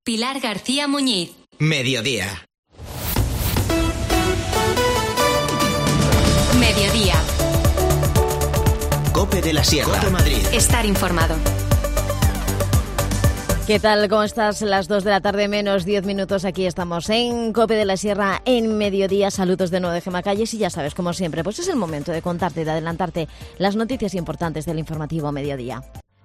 Pilar García Muñiz. Mediodía. Mediodía. COPE de la Sierra. COPE Madrid. Estar informado. ¿Qué tal? ¿Cómo estás? Las 2 de la tarde menos 10 minutos. Aquí estamos en COPE de la Sierra en Mediodía. Saludos de nuevo de Gemma Calles y ya sabes, como siempre, pues es el momento de contarte, de adelantarte las noticias importantes del informativo Mediodía.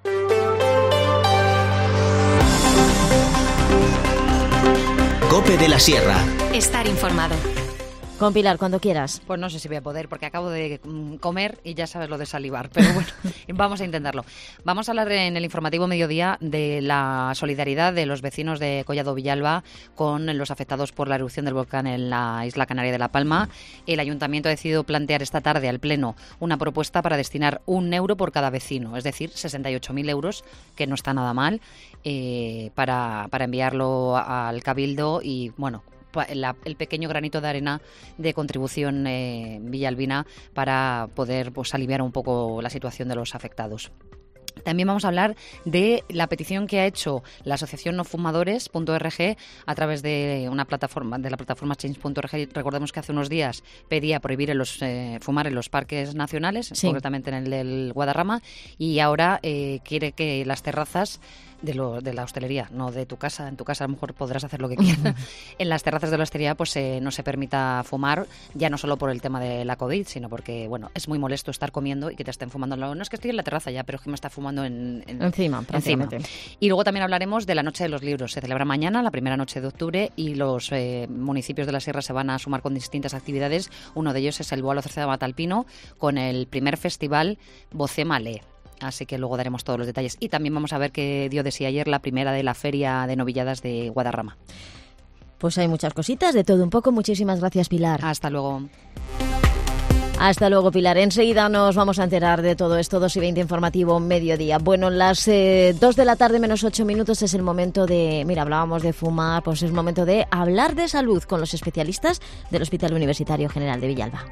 COPE de la Sierra. Estar informado. Con Pilar, cuando quieras. Pues no sé si voy a poder, porque acabo de comer y ya sabes lo de salivar. Pero bueno, vamos a intentarlo. Vamos a hablar en el informativo Mediodía de la solidaridad de los vecinos de Collado Villalba con los afectados por la erupción del volcán en la isla canaria de La Palma. El Ayuntamiento ha decidido plantear esta tarde al Pleno una propuesta para destinar €1 por cada vecino, es decir, 68.000 euros, que no está nada mal, para enviarlo al Cabildo y, bueno, el pequeño granito de arena de contribución villalbina para poder, pues, aliviar un poco la situación de los afectados. También vamos a hablar de la petición que ha hecho la asociación nofumadores.org a través de una plataforma, de la plataforma change.org. Recordemos que hace unos días pedía prohibir fumar en los parques nacionales, sí, concretamente en el del Guadarrama, y ahora quiere que las terrazas de la hostelería, no de tu casa. En tu casa a lo mejor podrás hacer lo que quieras. En las terrazas de la hostelería pues no se permita fumar, ya no solo por el tema de la COVID, sino porque, bueno, es muy molesto estar comiendo y que te estén fumando. No es que estoy en la terraza ya, pero es que me está fumando encima. Y luego también hablaremos de la Noche de los Libros. Se celebra mañana, la primera noche de octubre, y los municipios de la Sierra se van a sumar con distintas actividades. Uno de ellos es el Boalo Cerceda Matalpino, con el primer festival Vocé Malé. Así que luego daremos todos los detalles. Y también vamos a ver qué dio de sí ayer la primera de la Feria de Novilladas de Guadarrama. Pues hay muchas cositas, de todo un poco. Muchísimas gracias, Pilar. Hasta luego. Hasta luego, Pilar. Enseguida nos vamos a enterar de todo esto. 2:20 informativo Mediodía. Bueno, las 2 de la tarde menos 8 minutos es el momento de... Mira, hablábamos de fumar, pues es momento de hablar de salud con los especialistas del Hospital Universitario General de Villalba.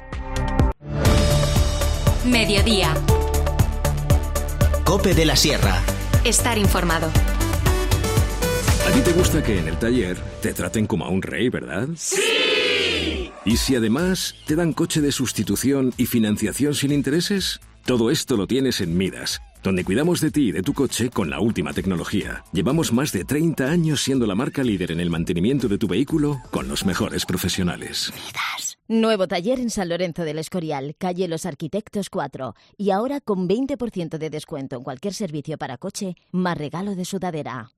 Mediodía. COPE de la Sierra. Estar informado. A ti te gusta que en el taller te traten como a un rey, ¿verdad? ¡Sí! ¿Y si además te dan coche de sustitución y financiación sin intereses? Todo esto lo tienes en Midas, donde cuidamos de ti y de tu coche con la última tecnología. Llevamos más de 30 años siendo la marca líder en el mantenimiento de tu vehículo con los mejores profesionales. Midas. Nuevo taller en San Lorenzo del Escorial, calle Los Arquitectos 4. Y ahora con 20% de descuento en cualquier servicio para coche, más regalo de sudadera.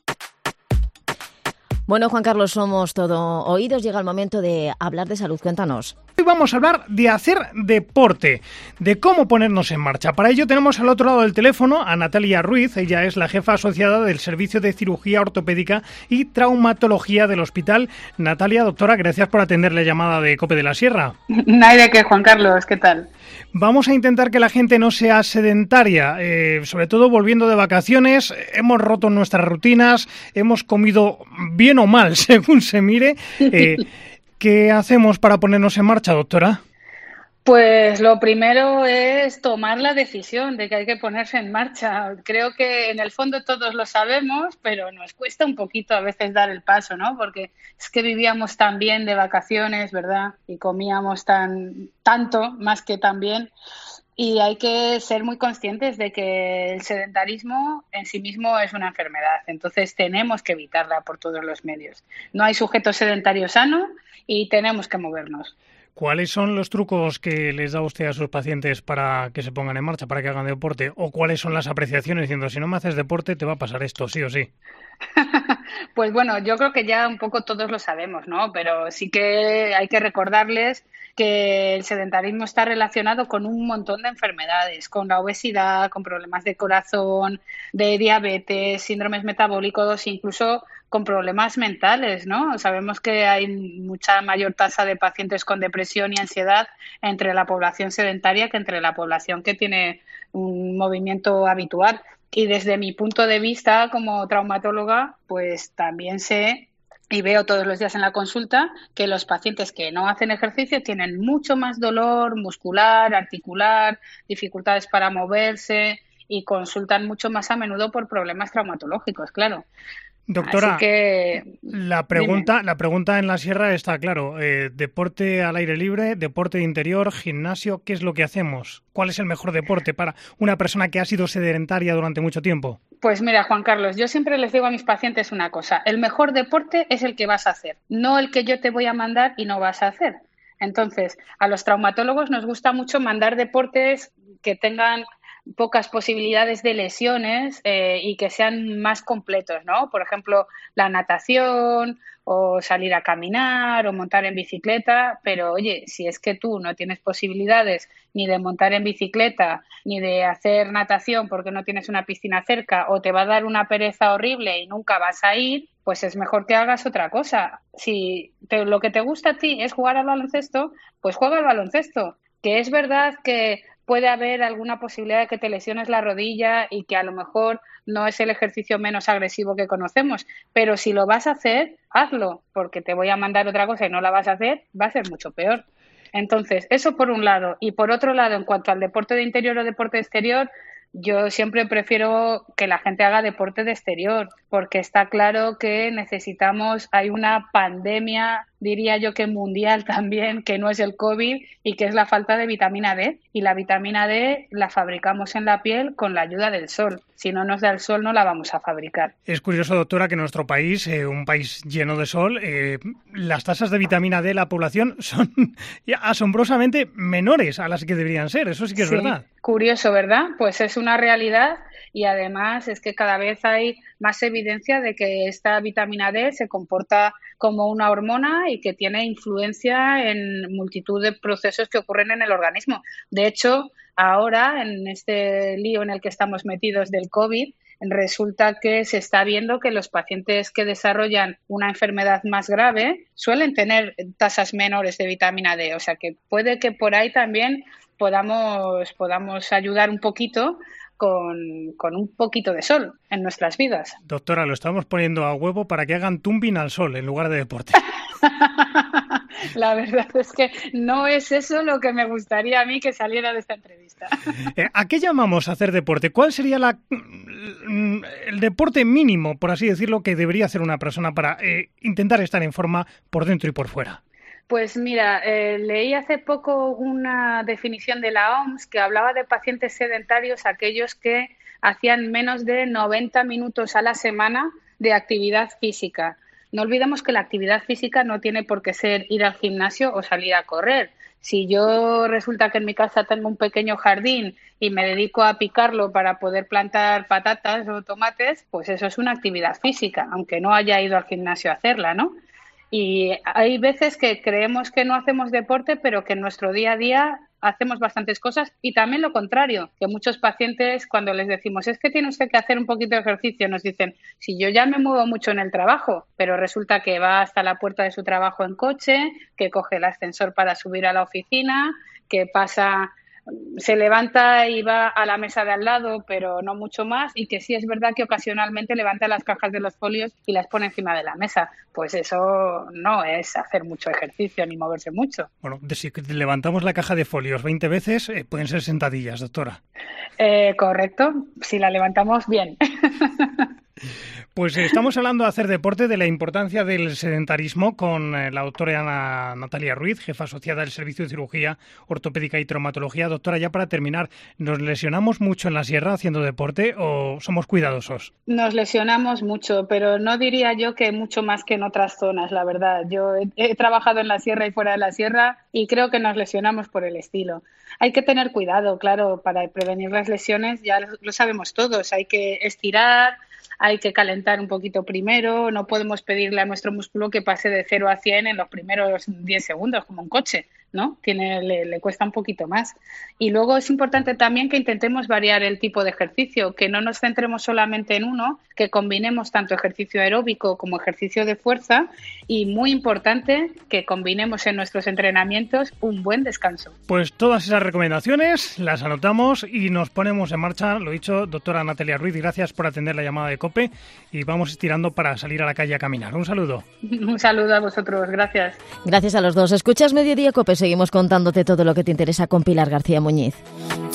Bueno, Juan Carlos, somos todo oídos. Llega el momento de hablar de salud. Cuéntanos. Hoy vamos a hablar de hacer deporte, de cómo ponernos en marcha. Para ello tenemos al otro lado del teléfono a Natalia Ruiz. Ella es la jefa asociada del Servicio de Cirugía Ortopédica y Traumatología del Hospital. Natalia, doctora, gracias por atender la llamada de COPE de la Sierra. No hay de qué, Juan Carlos, ¿qué tal? Vamos a intentar que la gente no sea sedentaria, sobre todo volviendo de vacaciones. Hemos roto nuestras rutinas, hemos comido bien o mal, según se mire. ¿Qué hacemos para ponernos en marcha, doctora? Pues lo primero es tomar la decisión de que hay que ponerse en marcha. Creo que en el fondo todos lo sabemos, pero nos cuesta un poquito a veces dar el paso, ¿no? Porque es que vivíamos tan bien de vacaciones, ¿verdad? Y comíamos tanto, más que tan bien. Y hay que ser muy conscientes de que el sedentarismo en sí mismo es una enfermedad. Entonces tenemos que evitarla por todos los medios. No hay sujeto sedentario sano y tenemos que movernos. ¿Cuáles son los trucos que les da usted a sus pacientes para que se pongan en marcha, para que hagan deporte? ¿O cuáles son las apreciaciones diciendo, si no me haces deporte te va a pasar esto, sí o sí? Pues bueno, yo creo que ya un poco todos lo sabemos, ¿no? Pero sí que hay que recordarles que el sedentarismo está relacionado con un montón de enfermedades, con la obesidad, con problemas de corazón, de diabetes, síndromes metabólicos, incluso con problemas mentales, ¿no? Sabemos que hay mucha mayor tasa de pacientes con depresión y ansiedad entre la población sedentaria que entre la población que tiene un movimiento habitual. Y desde mi punto de vista como traumatóloga, pues también sé y veo todos los días en la consulta que los pacientes que no hacen ejercicio tienen mucho más dolor muscular, articular, dificultades para moverse y consultan mucho más a menudo por problemas traumatológicos, claro. Doctora, Así que, la pregunta en la sierra está claro. Deporte al aire libre, deporte de interior, gimnasio, ¿qué es lo que hacemos? ¿Cuál es el mejor deporte para una persona que ha sido sedentaria durante mucho tiempo? Pues mira, Juan Carlos, yo siempre les digo a mis pacientes una cosa. El mejor deporte es el que vas a hacer, no el que yo te voy a mandar y no vas a hacer. Entonces, a los traumatólogos nos gusta mucho mandar deportes que tengan pocas posibilidades de lesiones y que sean más completos, ¿no? Por ejemplo, la natación o salir a caminar o montar en bicicleta, pero oye, si es que tú no tienes posibilidades ni de montar en bicicleta ni de hacer natación porque no tienes una piscina cerca o te va a dar una pereza horrible y nunca vas a ir, pues es mejor que hagas otra cosa. Si lo que te gusta a ti es jugar al baloncesto, pues juega al baloncesto. Que es verdad que puede haber alguna posibilidad de que te lesiones la rodilla y que a lo mejor no es el ejercicio menos agresivo que conocemos, pero si lo vas a hacer, hazlo, porque te voy a mandar otra cosa y no la vas a hacer, va a ser mucho peor. Entonces, eso por un lado. Y por otro lado, en cuanto al deporte de interior o deporte exterior, yo siempre prefiero que la gente haga deporte de exterior, porque está claro que hay una pandemia, diría yo que mundial también, que no es el COVID y que es la falta de vitamina D. Y la vitamina D la fabricamos en la piel con la ayuda del sol. Si no nos da el sol, no la vamos a fabricar. Es curioso, doctora, que en nuestro país, un país lleno de sol, las tasas de vitamina D de la población son asombrosamente menores a las que deberían ser. Eso sí que es verdad. Curioso, ¿verdad? Pues es una realidad y además es que cada vez hay más evidencia de que esta vitamina D se comporta como una hormona y que tiene influencia en multitud de procesos que ocurren en el organismo. De hecho, ahora, en este lío en el que estamos metidos del COVID, resulta que se está viendo que los pacientes que desarrollan una enfermedad más grave suelen tener tasas menores de vitamina D. O sea que puede que por ahí también podamos ayudar un poquito con un poquito de sol en nuestras vidas. Doctora, lo estamos poniendo a huevo para que hagan tumbing al sol en lugar de deporte. La verdad es que no es eso lo que me gustaría a mí que saliera de esta entrevista. ¿A qué llamamos hacer deporte? ¿Cuál sería el deporte mínimo, por así decirlo, que debería hacer una persona para intentar estar en forma por dentro y por fuera? Pues mira, leí hace poco una definición de la OMS que hablaba de pacientes sedentarios, aquellos que hacían menos de 90 minutos a la semana de actividad física. No olvidemos que la actividad física no tiene por qué ser ir al gimnasio o salir a correr. Si yo resulta que en mi casa tengo un pequeño jardín y me dedico a picarlo para poder plantar patatas o tomates, pues eso es una actividad física, aunque no haya ido al gimnasio a hacerla, ¿no? Y hay veces que creemos que no hacemos deporte, pero que en nuestro día a día hacemos bastantes cosas y también lo contrario, que muchos pacientes cuando les decimos es que tiene usted que hacer un poquito de ejercicio, nos dicen, si yo ya me muevo mucho en el trabajo, pero resulta que va hasta la puerta de su trabajo en coche, que coge el ascensor para subir a la oficina, que se levanta y va a la mesa de al lado, pero no mucho más, y que sí es verdad que ocasionalmente levanta las cajas de los folios y las pone encima de la mesa. Pues eso no es hacer mucho ejercicio ni moverse mucho. Bueno, si levantamos la caja de folios 20 veces, pueden ser sentadillas, doctora. Correcto, si la levantamos bien. Pues estamos hablando de hacer deporte, de la importancia del sedentarismo con la doctora Natalia Ruiz, jefa asociada del Servicio de Cirugía Ortopédica y Traumatología. Doctora, ya para terminar, ¿nos lesionamos mucho en la sierra haciendo deporte o somos cuidadosos? Nos lesionamos mucho, pero no diría yo que mucho más que en otras zonas, la verdad. Yo he trabajado en la sierra y fuera de la sierra y creo que nos lesionamos por el estilo. Hay que tener cuidado, claro, para prevenir las lesiones, ya lo sabemos todos, hay que estirar, hay que calentar un poquito primero, no podemos pedirle a nuestro músculo que pase de 0 a 100 en los primeros 10 segundos, como un coche, ¿no? Le cuesta un poquito más. Y luego es importante también que intentemos variar el tipo de ejercicio, que no nos centremos solamente en uno, que combinemos tanto ejercicio aeróbico como ejercicio de fuerza y, muy importante, que combinemos en nuestros entrenamientos un buen descanso. Pues todas esas recomendaciones las anotamos y nos ponemos en marcha. Lo dicho, doctora Natalia Ruiz, gracias por atender la llamada de COPE y vamos estirando para salir a la calle a caminar. Un saludo. Un saludo a vosotros, gracias. Gracias a los dos. Escuchas Mediodía COPE, seguimos contándote todo lo que te interesa con Pilar García Muñiz.